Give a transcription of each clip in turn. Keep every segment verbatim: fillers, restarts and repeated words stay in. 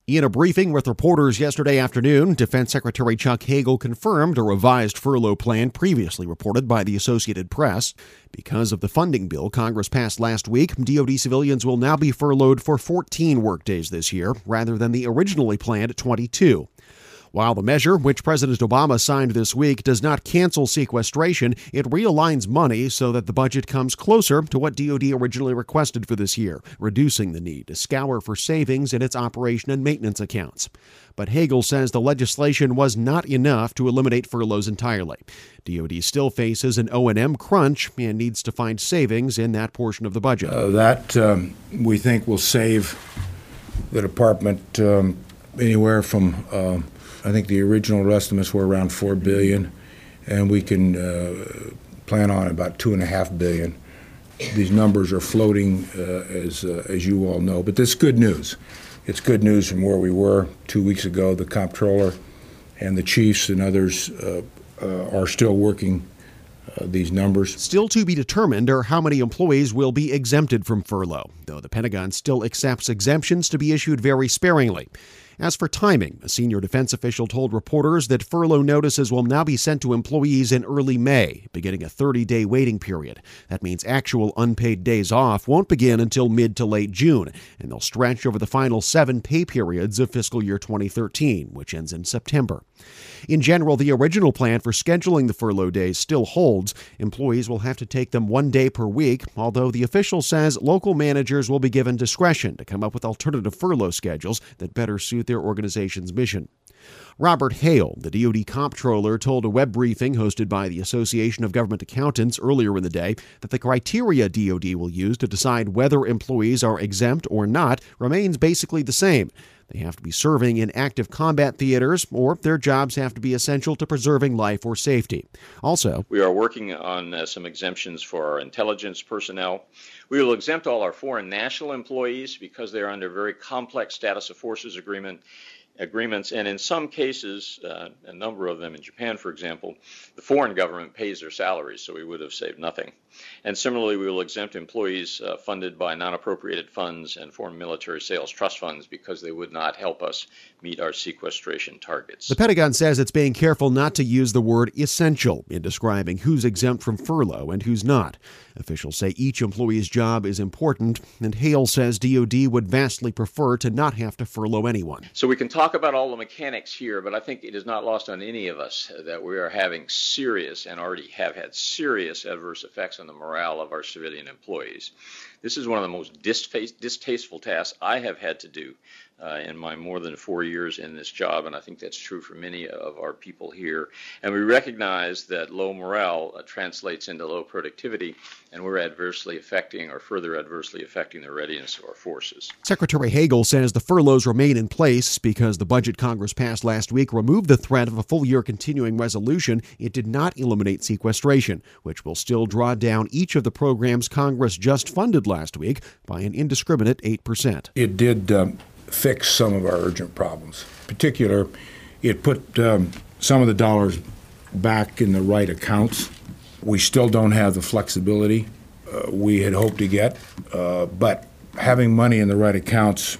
In a briefing with reporters yesterday afternoon, Defense Secretary Chuck Hagel confirmed a revised furlough plan previously reported by the Associated Press. Because of the funding bill Congress passed last week, D O D civilians will now be furloughed for fourteen workdays this year, rather than the originally planned twenty-two. While the measure, which President Obama signed this week, does not cancel sequestration, it realigns money so that the budget comes closer to what D O D originally requested for this year, reducing the need to scour for savings in its operation and maintenance accounts. But Hagel says the legislation was not enough to eliminate furloughs entirely. D O D still faces an O and M crunch and needs to find savings in that portion of the budget. Uh, that, um, we think, will save the department um, anywhere from... Uh, I think the original estimates were around four billion dollars, and we can uh, plan on about two and a half billion dollars. These numbers are floating, uh, as uh, as you all know, but this is good news. It's good news from where we were two weeks ago. The comptroller and the chiefs and others uh, uh, are still working uh, these numbers. Still to be determined are how many employees will be exempted from furlough, though the Pentagon still accepts exemptions to be issued very sparingly. As for timing, a senior defense official told reporters that furlough notices will now be sent to employees in early May, beginning a thirty-day waiting period. That means actual unpaid days off won't begin until mid to late June, and they'll stretch over the final seven pay periods of fiscal year twenty thirteen, which ends in September. In general, the original plan for scheduling the furlough days still holds. Employees will have to take them one day per week, although the official says local managers will be given discretion to come up with alternative furlough schedules that better suit their organization's mission. Robert Hale, the D O D comptroller, told a web briefing hosted by the Association of Government Accountants earlier in the day that the criteria D O D will use to decide whether employees are exempt or not remains basically the same. They have to be serving in active combat theaters, or their jobs have to be essential to preserving life or safety. Also, we are working on uh, some exemptions for our intelligence personnel. We will exempt all our foreign national employees because they are under very complex status of forces agreement agreements, and in some cases, uh, a number of them in Japan, for example, the foreign government pays their salaries, so we would have saved nothing. And similarly, we will exempt employees uh, funded by non-appropriated funds and foreign military sales trust funds because they would not help us meet our sequestration targets. The Pentagon says it's being careful not to use the word essential in describing who's exempt from furlough and who's not. Officials say each employee's job is important, and Hale says D O D would vastly prefer to not have to furlough anyone. So we can talk about all the mechanics here, but I think it is not lost on any of us that we are having serious and already have had serious adverse effects on the morale of our civilian employees. This is one of the most distasteful tasks I have had to do uh, in my more than four years in this job, and I think that's true for many of our people here. And we recognize that low morale uh, translates into low productivity, and we're adversely affecting or further adversely affecting the readiness of our forces. Secretary Hagel says the furloughs remain in place because the budget Congress passed last week removed the threat of a full-year continuing resolution. It did not eliminate sequestration, which will still draw down each of the programs Congress just funded last week by an indiscriminate eight percent. It did um, fix some of our urgent problems. In particular, it put um, some of the dollars back in the right accounts. We still don't have the flexibility uh, we had hoped to get, uh, but having money in the right accounts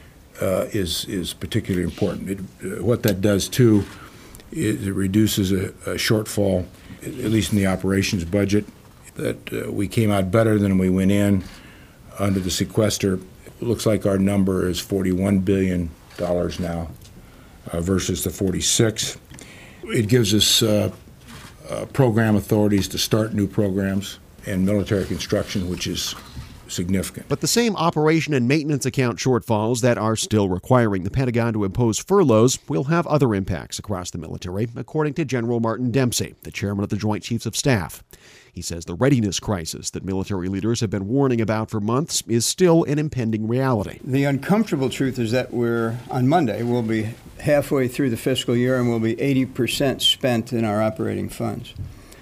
uh, is is particularly important. It, uh, what that does, too, is it reduces a, a shortfall, at least in the operations budget, that uh, we came out better than we went in under the sequester. It looks like our number is forty-one billion dollars now uh, versus the forty-six. It gives us uh, uh, program authorities to start new programs and military construction, which is significant. But the same operation and maintenance account shortfalls that are still requiring the Pentagon to impose furloughs will have other impacts across the military, according to General Martin Dempsey, the chairman of the Joint Chiefs of Staff. He says the readiness crisis that military leaders have been warning about for months is still an impending reality. The uncomfortable truth is that we're, on Monday, we'll be halfway through the fiscal year and we'll be eighty percent spent in our operating funds.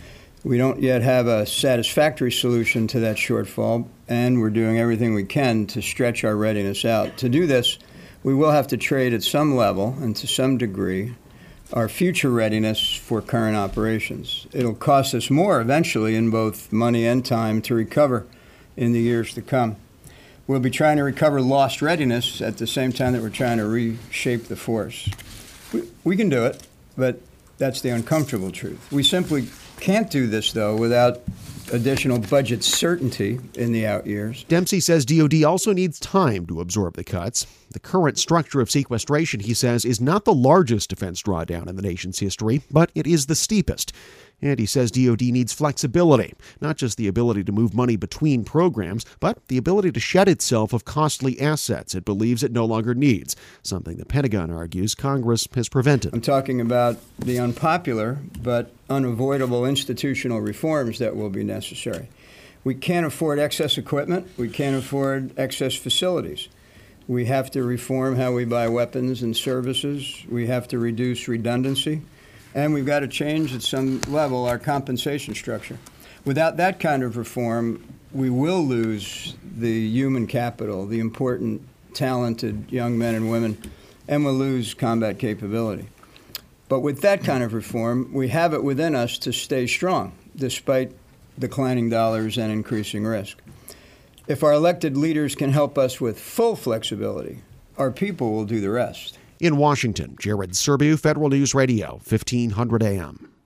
We don't yet have a satisfactory solution to that shortfall, and we're doing everything we can to stretch our readiness out. To do this, we will have to trade at some level and to some degree our future readiness for current operations. It'll cost us more eventually in both money and time to recover in the years to come. We'll be trying to recover lost readiness at the same time that we're trying to reshape the force. We, we can do it, but that's the uncomfortable truth. We simply can't do this, though, without additional budget certainty in the out years. Dempsey says D O D also needs time to absorb the cuts. The current structure of sequestration, he says, is not the largest defense drawdown in the nation's history, but it is the steepest. And he says D O D needs flexibility, not just the ability to move money between programs, but the ability to shed itself of costly assets it believes it no longer needs, something the Pentagon argues Congress has prevented. I'm talking about the unpopular but unavoidable institutional reforms that will be necessary. We can't afford excess equipment. We can't afford excess facilities. We have to reform how we buy weapons and services. We have to reduce redundancy. And we've got to change at some level our compensation structure. Without that kind of reform, we will lose the human capital, the important, talented young men and women, and we'll lose combat capability. But with that kind of reform, we have it within us to stay strong, despite declining dollars and increasing risk. If our elected leaders can help us with full flexibility, our people will do the rest. In Washington, Jared Serbu, Federal News Radio, fifteen hundred A M.